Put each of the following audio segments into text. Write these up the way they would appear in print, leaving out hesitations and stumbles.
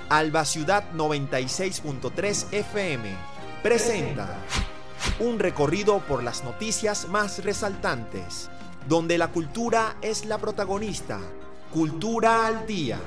Alba Ciudad 96.3 FM presenta un recorrido por las noticias más resaltantes, donde la cultura es la protagonista. Cultura al Día.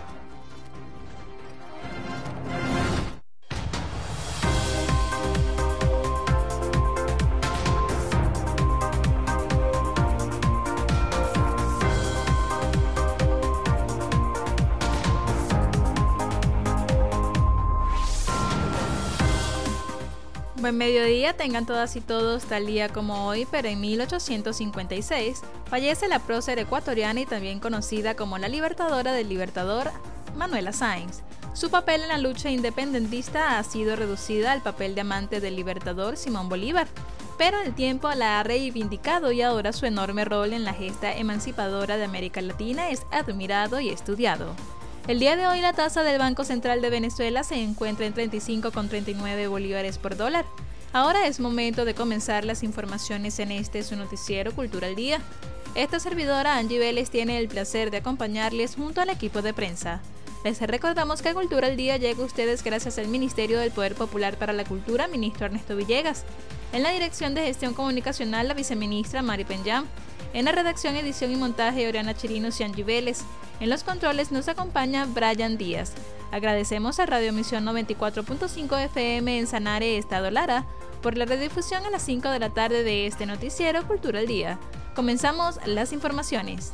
Buen mediodía, tengan todas y todos tal día como hoy, pero en 1856 fallece la prócer ecuatoriana y también conocida como la libertadora del Libertador, Manuela Sáenz. Su papel en la lucha independentista ha sido reducida al papel de amante del Libertador Simón Bolívar, pero el tiempo la ha reivindicado y ahora su enorme rol en la gesta emancipadora de América Latina es admirado y estudiado. El día de hoy la tasa del Banco Central de Venezuela se encuentra en 35,39 bolívares por dólar. Ahora es momento de comenzar las informaciones en su noticiero Cultura al Día. Esta servidora Angie Vélez tiene el placer de acompañarles junto al equipo de prensa. Les recordamos que Cultura al Día llega a ustedes gracias al Ministerio del Poder Popular para la Cultura, ministro Ernesto Villegas. En la Dirección de Gestión Comunicacional, la viceministra Mari Penyam. En la redacción, edición y montaje, Oriana Chirinos y Angie Vélez. En los controles nos acompaña Brian Díaz. Agradecemos a Radio Misión 94.5 FM en Sanare, Estado Lara, por la redifusión a las 5 de la tarde de este noticiero Cultura al Día. Comenzamos las informaciones.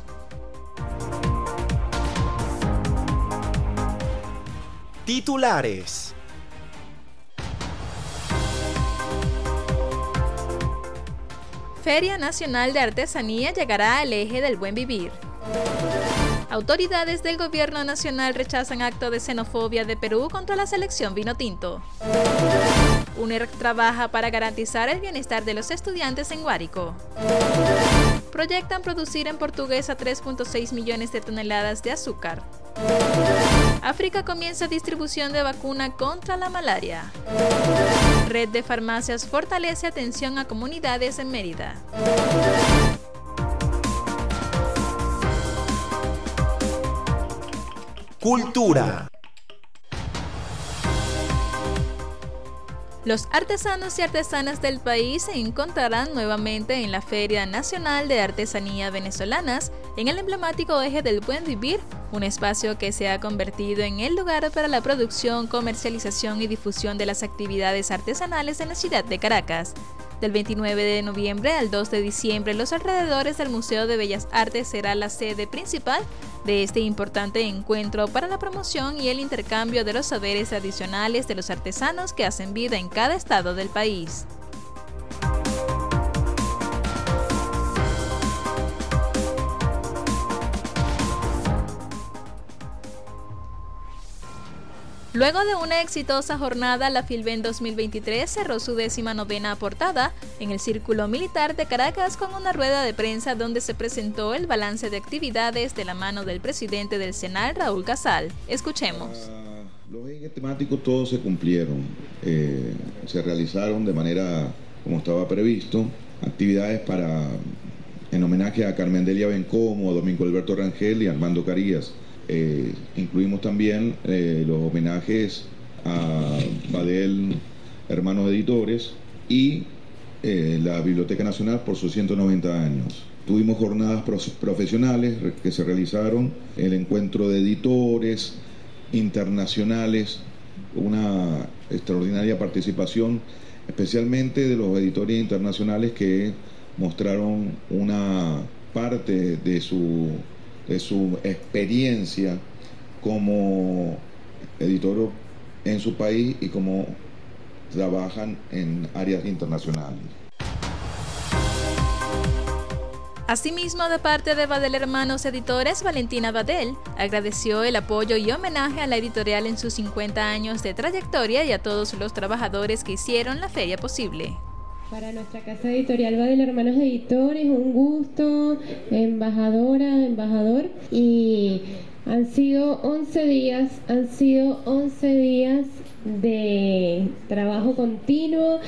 Titulares. Feria Nacional de Artesanía llegará al eje del buen vivir. Autoridades del Gobierno Nacional rechazan acto de xenofobia de Perú contra la selección vinotinto. UNER trabaja para garantizar el bienestar de los estudiantes en Guárico. Proyectan producir en Portuguesa 3.6 millones de toneladas de azúcar. África comienza distribución de vacuna contra la malaria. Red de farmacias fortalece atención a comunidades en Mérida. Cultura. Los artesanos y artesanas del país se encontrarán nuevamente en la Feria Nacional de Artesanía Venezolanas en el emblemático eje del Buen Vivir, un espacio que se ha convertido en el lugar para la producción, comercialización y difusión de las actividades artesanales en la ciudad de Caracas. Del 29 de noviembre al 2 de diciembre, los alrededores del Museo de Bellas Artes será la sede principal de este importante encuentro para la promoción y el intercambio de los saberes tradicionales de los artesanos que hacen vida en cada estado del país. Luego de una exitosa jornada, la Filben 2023 cerró su 19ª portada en el Círculo Militar de Caracas con una rueda de prensa donde se presentó el balance de actividades de la mano del presidente del CENAL, Raúl Casal. Escuchemos. Los ejes temáticos todos se cumplieron, se realizaron de manera como estaba previsto, actividades en homenaje a Carmen Delia Bencomo, a Domingo Alberto Rangel y a Armando Carías. Incluimos también los homenajes a Badel, hermanos editores, y la Biblioteca Nacional por sus 190 años. Tuvimos jornadas profesionales que se realizaron, el encuentro de editores internacionales, una extraordinaria participación, especialmente de los editores internacionales que mostraron una parte de su experiencia como editor en su país y cómo trabajan en áreas internacionales. Asimismo, de parte de Badel Hermanos Editores, Valentina Badel agradeció el apoyo y homenaje a la editorial en sus 50 años de trayectoria y a todos los trabajadores que hicieron la feria posible. Para nuestra casa editorial Badel Hermanos Editores, un gusto, embajadora, embajador, y han sido 11 días de trabajo continuo.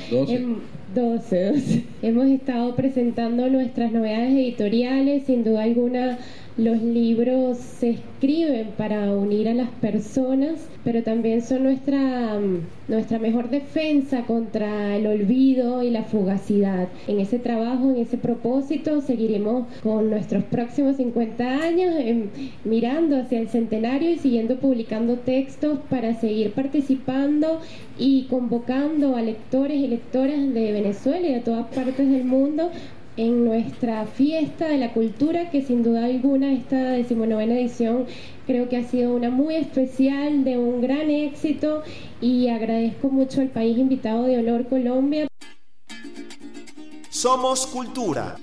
12. Hemos estado presentando nuestras novedades editoriales, sin duda alguna Los libros se escriben para unir a las personas, pero también son nuestra mejor defensa contra el olvido y la fugacidad. En ese trabajo, en ese propósito, seguiremos con nuestros próximos 50 años mirando hacia el centenario y siguiendo publicando textos para seguir participando y convocando a lectores y lectoras de Venezuela y de todas partes del mundo en nuestra fiesta de la cultura, que sin duda alguna esta 19ª edición creo que ha sido una muy especial, de un gran éxito, y agradezco mucho al país invitado de honor, Colombia. Somos Cultura.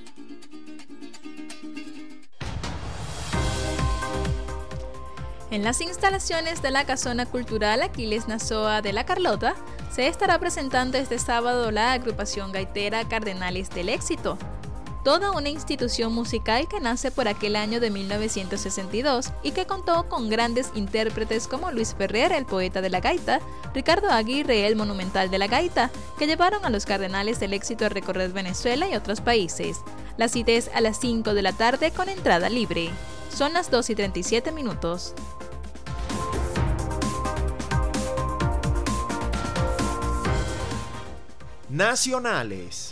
En las instalaciones de la Casona Cultural Aquiles Nazoa de La Carlota se estará presentando este sábado la agrupación gaitera Cardenales del Éxito, toda una institución musical que nace por aquel año de 1962 y que contó con grandes intérpretes como Luis Ferrer, el poeta de la gaita, Ricardo Aguirre, el monumental de la gaita, que llevaron a los Cardenales del Éxito a recorrer Venezuela y otros países. La cita es a las 5 de la tarde con entrada libre. Son las 2:37. Nacionales.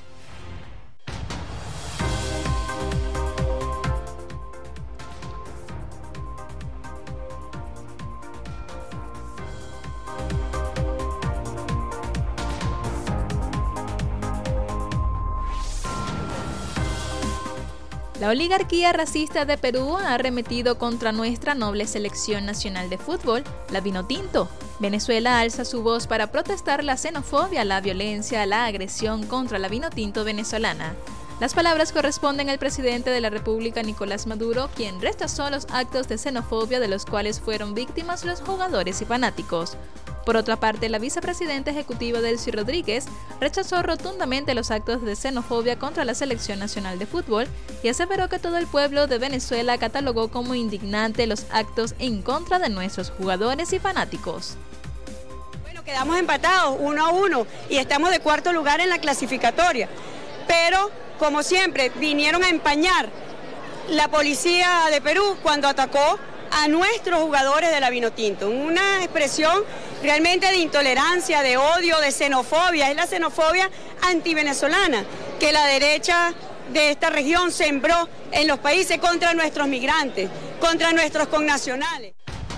La oligarquía racista de Perú ha arremetido contra nuestra noble selección nacional de fútbol, la Vinotinto. Venezuela alza su voz para protestar la xenofobia, la violencia, la agresión contra la Vinotinto venezolana. Las palabras corresponden al presidente de la República, Nicolás Maduro, quien rechazó los actos de xenofobia de los cuales fueron víctimas los jugadores y fanáticos. Por otra parte, la vicepresidenta ejecutiva Delcy Rodríguez rechazó rotundamente los actos de xenofobia contra la Selección Nacional de Fútbol y aseveró que todo el pueblo de Venezuela catalogó como indignante los actos en contra de nuestros jugadores y fanáticos. Bueno, quedamos empatados 1-1 y estamos de cuarto lugar en la clasificatoria, pero como siempre vinieron a empañar la policía de Perú cuando atacó a nuestros jugadores de la Vinotinto. Una expresión realmente de intolerancia, de odio, de xenofobia. Es la xenofobia antivenezolana que la derecha de esta región sembró en los países contra nuestros migrantes, contra nuestros connacionales.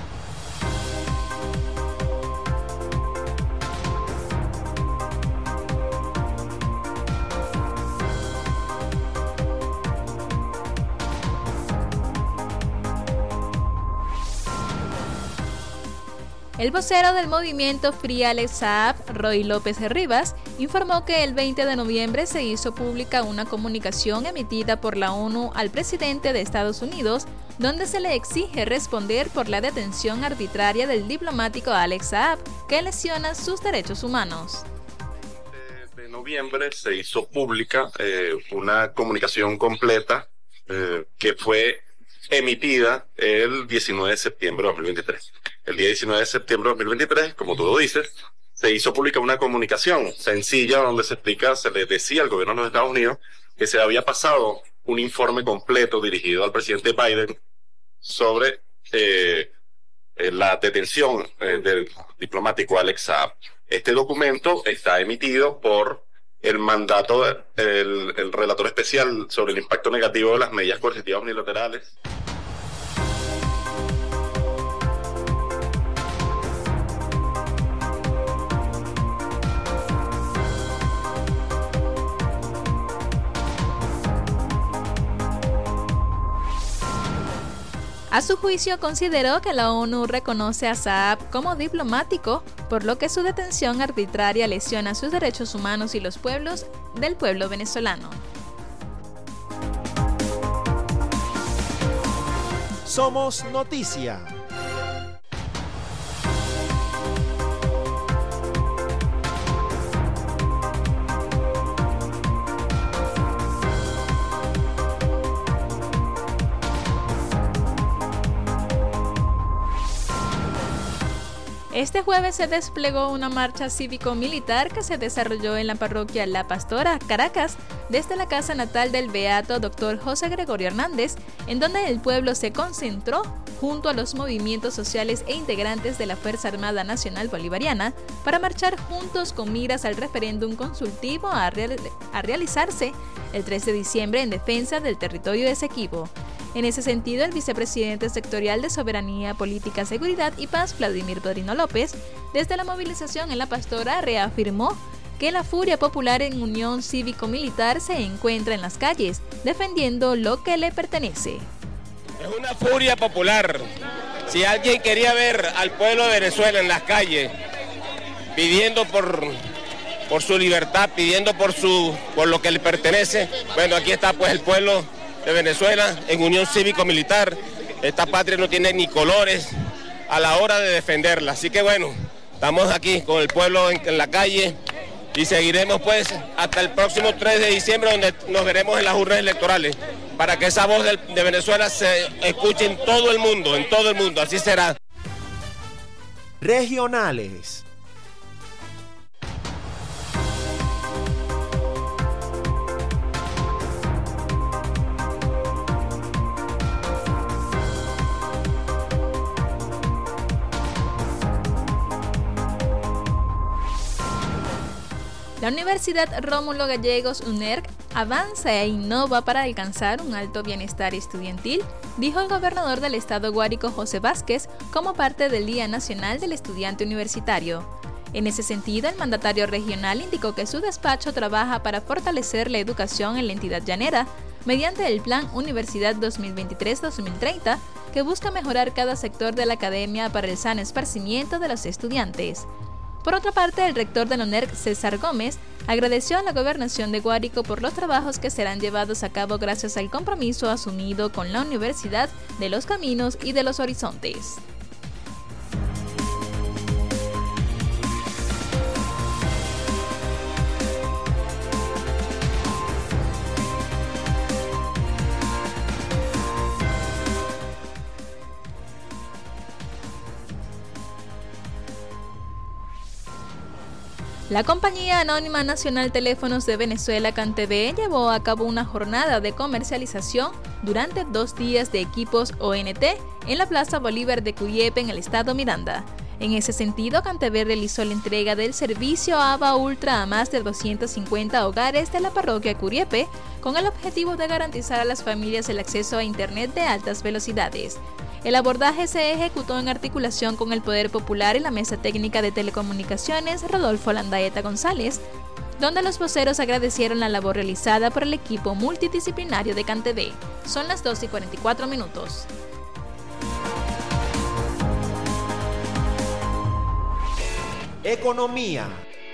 El vocero del movimiento Free Alex Saab, Roy López Rivas, informó que el 20 de noviembre se hizo pública una comunicación emitida por la ONU al presidente de Estados Unidos, donde se le exige responder por la detención arbitraria del diplomático Alex Saab, que lesiona sus derechos humanos. De noviembre se hizo pública una comunicación completa que fue emitida el 19 de septiembre de 2023. El día 19 de septiembre de 2023, como tú lo dices, se hizo pública una comunicación sencilla donde se explica, se le decía al gobierno de los Estados Unidos que se había pasado un informe completo dirigido al presidente Biden sobre la detención del diplomático Alex Saab. Este documento está emitido por el mandato del relator especial sobre el impacto negativo de las medidas coercitivas unilaterales. A su juicio, consideró que la ONU reconoce a Saab como diplomático, por lo que su detención arbitraria lesiona sus derechos humanos y los pueblos del pueblo venezolano. Somos Noticia. Este jueves se desplegó una marcha cívico-militar que se desarrolló en la parroquia La Pastora, Caracas, desde la casa natal del beato Dr. José Gregorio Hernández, en donde el pueblo se concentró junto a los movimientos sociales e integrantes de la Fuerza Armada Nacional Bolivariana para marchar juntos con miras al referéndum consultivo a realizarse el 3 de diciembre en defensa del territorio de Esequibo. En ese sentido, el vicepresidente sectorial de Soberanía, Política, Seguridad y Paz, Vladimir Padrino López, desde la movilización en La Pastora, reafirmó que la furia popular en unión cívico-militar se encuentra en las calles, defendiendo lo que le pertenece. Es una furia popular. Si alguien quería ver al pueblo de Venezuela en las calles, pidiendo por su libertad, pidiendo por lo que le pertenece, bueno, aquí está pues el pueblo de Venezuela en unión cívico-militar. Esta patria no tiene ni colores a la hora de defenderla. Así que bueno, estamos aquí con el pueblo en la calle y seguiremos pues hasta el próximo 3 de diciembre, donde nos veremos en las urnas electorales, para que esa voz de Venezuela se escuche en todo el mundo, así será. Regionales. La Universidad Rómulo Gallegos UNERC avanza e innova para alcanzar un alto bienestar estudiantil, dijo el gobernador del estado Guárico, José Vázquez, como parte del Día Nacional del Estudiante Universitario. En ese sentido, el mandatario regional indicó que su despacho trabaja para fortalecer la educación en la entidad llanera mediante el Plan Universidad 2023-2030, que busca mejorar cada sector de la academia para el sano esparcimiento de los estudiantes. Por otra parte, el rector de la UNERC, César Gómez, agradeció a la gobernación de Guárico por los trabajos que serán llevados a cabo gracias al compromiso asumido con la Universidad de los Caminos y de los Horizontes. La Compañía Anónima Nacional Teléfonos de Venezuela, CanTV, llevó a cabo una jornada de comercialización durante 2 días de equipos ONT en la Plaza Bolívar de Curiepe, en el estado Miranda. En ese sentido, CanTV realizó la entrega del servicio ABA Ultra a más de 250 hogares de la parroquia Curiepe, con el objetivo de garantizar a las familias el acceso a Internet de altas velocidades. El abordaje se ejecutó en articulación con el Poder Popular y la Mesa Técnica de Telecomunicaciones Rodolfo Landaeta González, donde los voceros agradecieron la labor realizada por el equipo multidisciplinario de CanTV. Son las 2:44. Economía.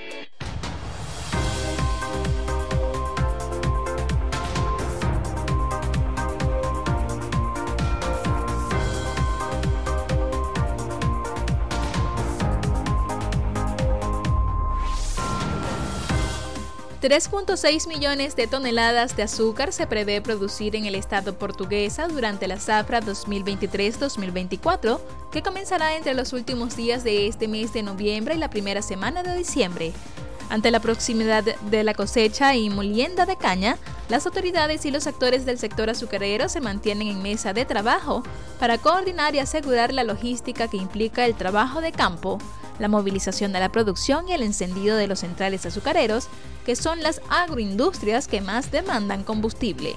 $3.6 millones de toneladas de azúcar se prevé producir en el estado portuguesa durante la zafra 2023-2024, que comenzará entre los últimos días de este mes de noviembre y la primera semana de diciembre. Ante la proximidad de la cosecha y molienda de caña, las autoridades y los actores del sector azucarero se mantienen en mesa de trabajo para coordinar y asegurar la logística que implica el trabajo de campo, la movilización de la producción y el encendido de los centrales azucareros, que son las agroindustrias que más demandan combustible.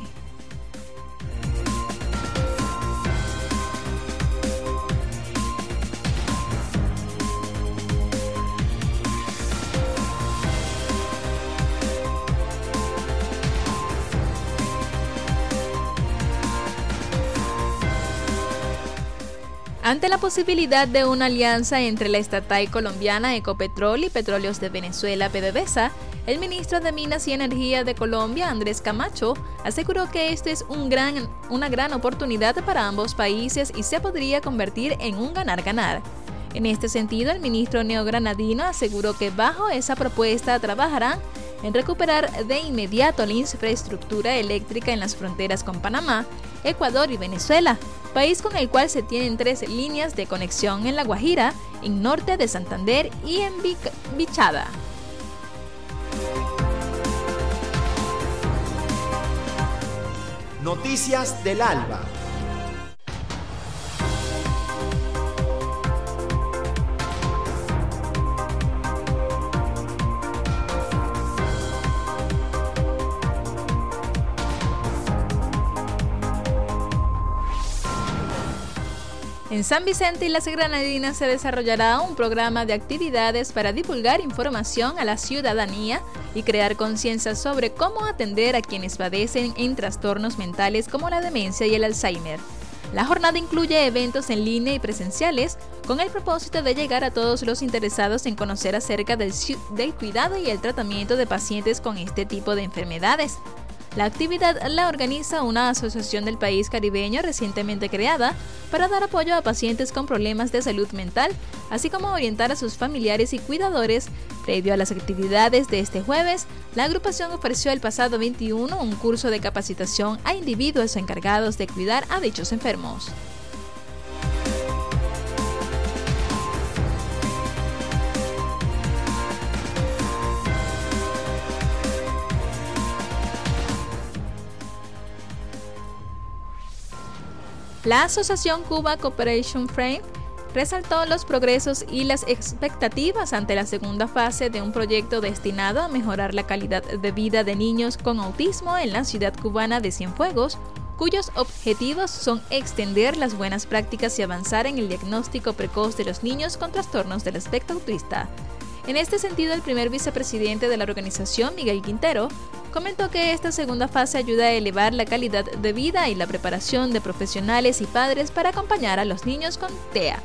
Ante la posibilidad de una alianza entre la estatal colombiana Ecopetrol y Petróleos de Venezuela, PDVSA, el ministro de Minas y Energía de Colombia, Andrés Camacho, aseguró que esto es una gran oportunidad para ambos países y se podría convertir en un ganar-ganar. En este sentido, el ministro neogranadino aseguró que bajo esa propuesta trabajarán en recuperar de inmediato la infraestructura eléctrica en las fronteras con Panamá, Ecuador y Venezuela, país con el cual se tienen 3 líneas de conexión en La Guajira, en norte de Santander y en Vichada. Noticias del Alba. En San Vicente y las Granadinas se desarrollará un programa de actividades para divulgar información a la ciudadanía y crear conciencia sobre cómo atender a quienes padecen en trastornos mentales como la demencia y el Alzheimer. La jornada incluye eventos en línea y presenciales con el propósito de llegar a todos los interesados en conocer acerca del cuidado y el tratamiento de pacientes con este tipo de enfermedades. La actividad la organiza una asociación del país caribeño recientemente creada para dar apoyo a pacientes con problemas de salud mental, así como orientar a sus familiares y cuidadores. Previo a las actividades de este jueves, la agrupación ofreció el pasado 21 un curso de capacitación a individuos encargados de cuidar a dichos enfermos. La Asociación Cuba Cooperation Frame resaltó los progresos y las expectativas ante la segunda fase de un proyecto destinado a mejorar la calidad de vida de niños con autismo en la ciudad cubana de Cienfuegos, cuyos objetivos son extender las buenas prácticas y avanzar en el diagnóstico precoz de los niños con trastornos del espectro autista. En este sentido, el primer vicepresidente de la organización, Miguel Quintero, comentó que esta segunda fase ayuda a elevar la calidad de vida y la preparación de profesionales y padres para acompañar a los niños con TEA.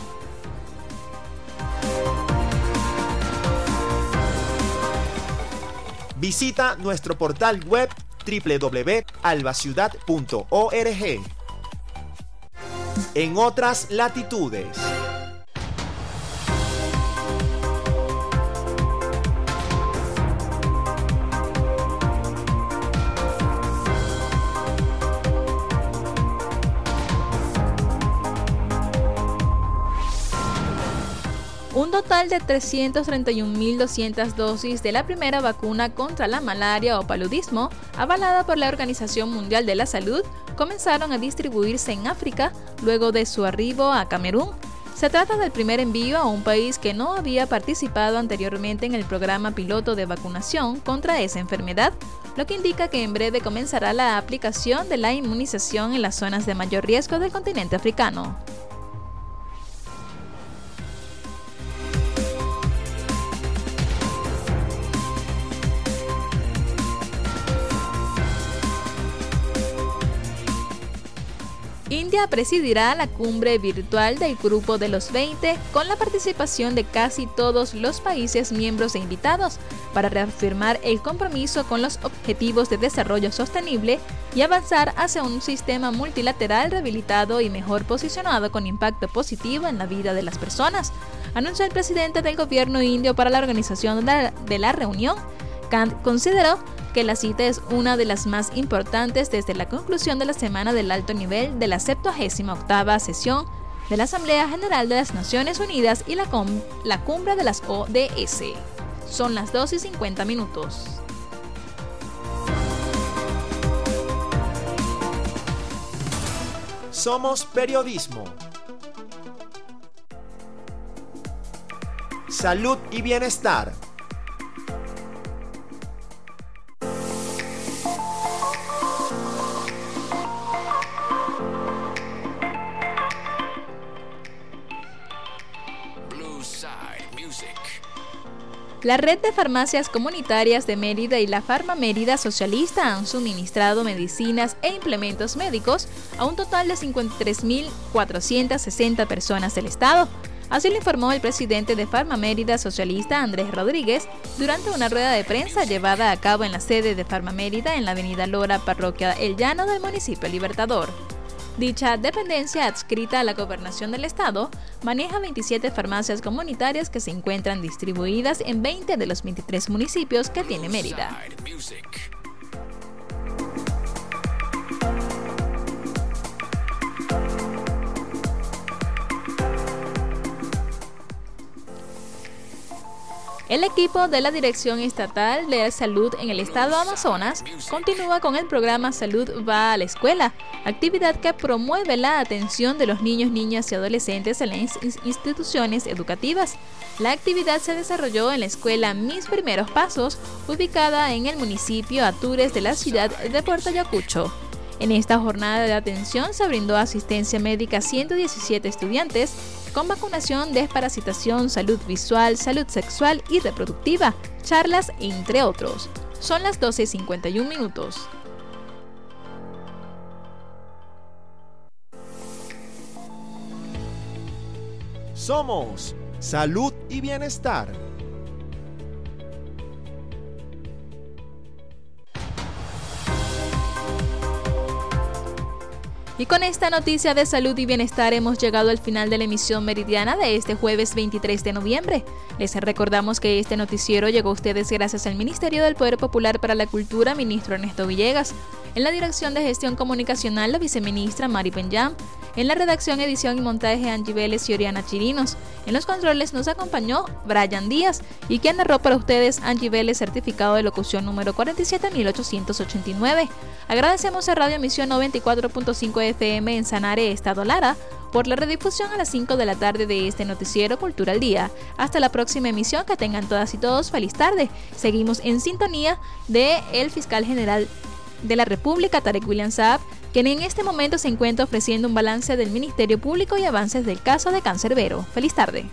Visita nuestro portal web www.albaciudad.org. En otras latitudes. Un total de 331.200 dosis de la primera vacuna contra la malaria o paludismo, avalada por la Organización Mundial de la Salud, comenzaron a distribuirse en África luego de su arribo a Camerún. Se trata del primer envío a un país que no había participado anteriormente en el programa piloto de vacunación contra esa enfermedad, lo que indica que en breve comenzará la aplicación de la inmunización en las zonas de mayor riesgo del continente africano. India presidirá la cumbre virtual del Grupo de los 20 con la participación de casi todos los países miembros e invitados para reafirmar el compromiso con los objetivos de desarrollo sostenible y avanzar hacia un sistema multilateral rehabilitado y mejor posicionado con impacto positivo en la vida de las personas, anunció el presidente del gobierno indio para la organización de la reunión. Kant consideró que la cita es una de las más importantes desde la conclusión de la Semana del Alto Nivel de la 78ª sesión de la Asamblea General de las Naciones Unidas y la cumbre de las ODS. Son las 2:50. Somos periodismo. Salud y bienestar. La red de farmacias comunitarias de Mérida y la Farma Mérida Socialista han suministrado medicinas e implementos médicos a un total de 53.460 personas del estado. Así lo informó el presidente de Farma Mérida Socialista, Andrés Rodríguez, durante una rueda de prensa llevada a cabo en la sede de Farma Mérida en la avenida Lora, parroquia El Llano del municipio Libertador. Dicha dependencia, adscrita a la Gobernación del Estado, maneja 27 farmacias comunitarias que se encuentran distribuidas en 20 de los 23 municipios que tiene Mérida. El equipo de la Dirección Estatal de Salud en el Estado Amazonas continúa con el programa Salud va a la escuela, actividad que promueve la atención de los niños, niñas y adolescentes en las instituciones educativas. La actividad se desarrolló en la escuela Mis Primeros Pasos, ubicada en el municipio Atures de la ciudad de Puerto Ayacucho. En esta jornada de atención se brindó asistencia médica a 117 estudiantes con vacunación, desparasitación, salud visual, salud sexual y reproductiva, charlas, entre otros. Son las 12:51. Somos Salud y Bienestar. Y con esta noticia de salud y bienestar hemos llegado al final de la emisión meridiana de este jueves 23 de noviembre. Les recordamos que este noticiero llegó a ustedes gracias al Ministerio del Poder Popular para la Cultura, ministro Ernesto Villegas. En la Dirección de Gestión Comunicacional, la viceministra Mari Penyam. En la redacción, edición y montaje, Angie Vélez y Oriana Chirinos. En los controles nos acompañó Brian Díaz y quien narró para ustedes, Angie Vélez, certificado de locución número 47889. Agradecemos a Radio Misión 94.5 FM en Sanare, Estado Lara, por la redifusión a las 5 de la tarde de este noticiero Cultura al Día. Hasta la próxima emisión, que tengan todas y todos feliz tarde. Seguimos en sintonía de el fiscal general de la República, Tarek William Saab, quien en este momento se encuentra ofreciendo un balance del Ministerio Público y avances del caso de Cancerbero. Feliz tarde.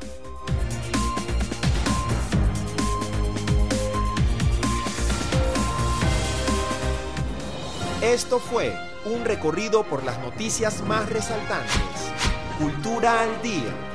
Esto fue un recorrido por las noticias más resaltantes. Cultura al Día.